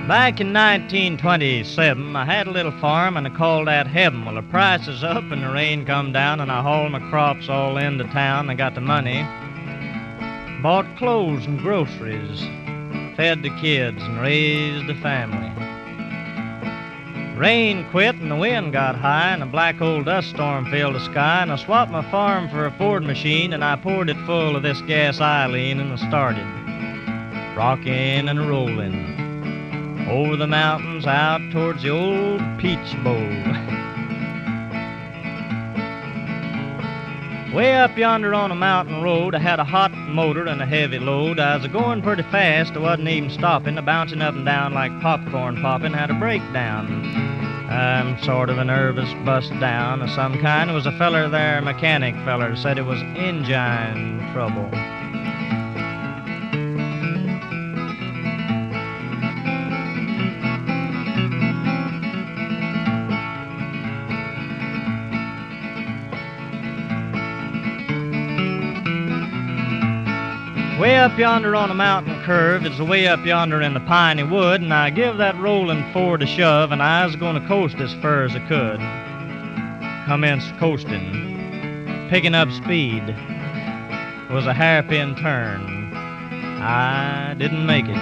Back in 1927, I had a little farm and I called that heaven. Well, the price is up and the rain come down and I hauled my crops all into town. I got the money, bought clothes and groceries, fed the kids and raised a family. Rain quit and the wind got high and a black old dust storm filled the sky and I swapped my farm for a Ford machine and I poured it full of this gas Eileen and I started rocking and rolling over the mountains out towards the old Peach Bowl. Way up yonder on a mountain road, I had a hot motor and a heavy load. I was going pretty fast, I wasn't even stopping, bouncing up and down like popcorn popping, had a breakdown. I'm sort of a nervous bust down of some kind. There was a feller there, a mechanic feller, said it was engine trouble. Way up yonder on a mountain curve, it's way up yonder in the piney wood, and I give that rolling Ford a shove, and I was gonna coast as far as I could. Commenced coasting, picking up speed. It was a hairpin turn. I didn't make it.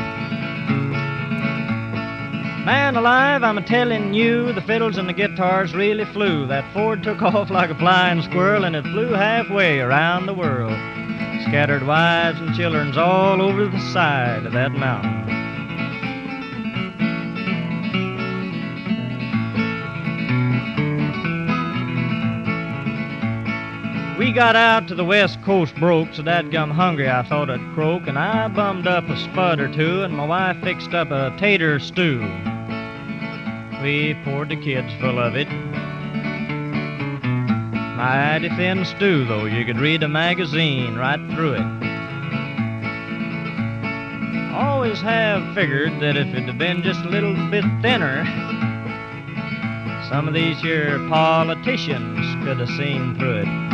Man alive, I'm a-telling you, the fiddles and the guitars really flew. That Ford took off like a flying squirrel, and it flew halfway around the world. Scattered wives and children's all over the side of that mountain. We got out to the west coast broke, so dadgum hungry I thought I'd croak, and I bummed up a spud or two, and my wife fixed up a tater stew. We poured the kids full of it. Mighty thin stew, though. You could read a magazine right through it. Always have figured that if it had been just a little bit thinner, some of these here politicians could have seen through it.